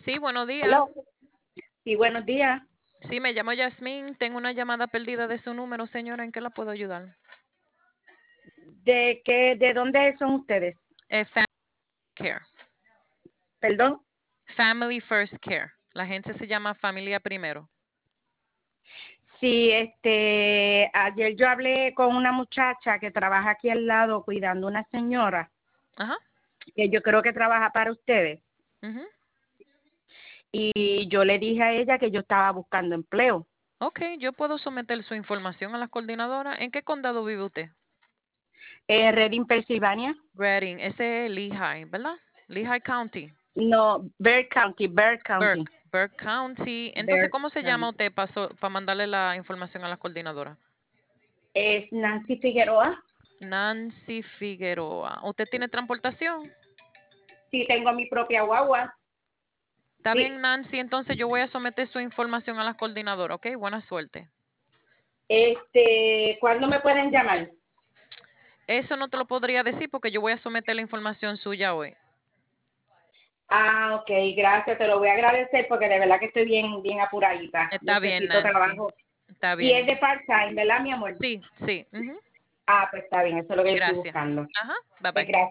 Sí, buenos días. Hello. Sí, buenos días. Sí, me llamo Yasmín. Tengo una llamada perdida de su número, señora. ¿En qué la puedo ayudar? ¿De dónde son ustedes? Family Care. Perdón. Family First Care. La agencia se llama Familia Primero. Sí, ayer yo hablé con una muchacha que trabaja aquí al lado cuidando a una señora Ajá. que yo creo que trabaja para ustedes. Ujú. Y yo le dije a ella que yo estaba buscando empleo. Ok, yo puedo someter su información a la coordinadora. ¿En qué condado vive usted? Reading, Pensilvania. Reading. Ese es Lehigh, ¿verdad? Lehigh County. No, Bexar County, Bexar County, Burke County. Entonces, Bexar ¿cómo se llama County. usted para mandarle la información a la coordinadora? Es Nancy Figueroa. Nancy Figueroa. ¿Usted tiene transportación? Sí, tengo mi propia guagua. Está bien, Sí. Nancy. Entonces, yo voy a someter su información a la coordinadora, ¿ok? Buena suerte. ¿Cuándo me pueden llamar? Eso no te lo podría decir porque yo voy a someter la información suya hoy. Ok, gracias, te lo voy a agradecer porque de verdad que estoy bien apuradita. Está bien, Necesito Nancy. trabajo. Está Y es bien. de part-time, ¿verdad, mi amor? Sí, sí. Ujú. Pues está bien, eso es lo que yo estoy Gracias. buscando. Ajá. Bye Pues bye. gracias.